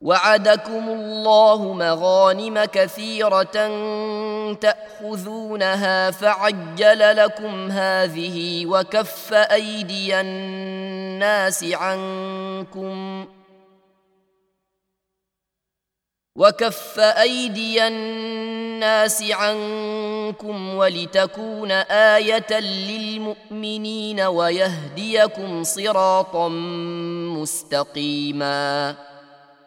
وعدكم الله مغانم كثيرة تأخذونها فعجل لكم هذه وكف أيدي الناس عنكم ولتكون آية للمؤمنين ويهديكم صراطا مستقيما.